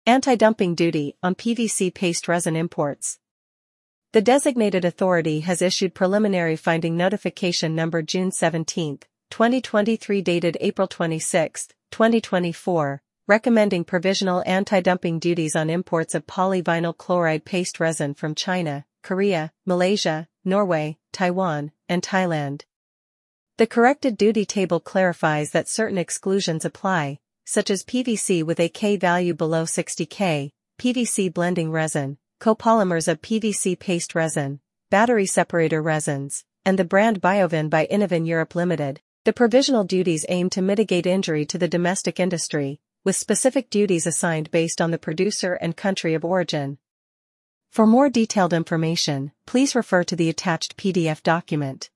Anti-dumping duty on PVC paste resin imports. The designated authority has issued preliminary finding notification number June 17, 2023 dated April 26, 2024, recommending provisional anti-dumping duties on imports of polyvinyl chloride paste resin from China, Korea, Malaysia, Norway, Taiwan, and Thailand. The corrected duty table clarifies that certain exclusions apply, such as PVC with a K value below 60 K, PVC blending resin, copolymers of PVC paste resin, battery separator resins, and the brand Biovin by Innovin Europe Limited. The provisional duties aim to mitigate injury to the domestic industry, with specific duties assigned based on the producer and country of origin. For more detailed information, please refer to the attached PDF document.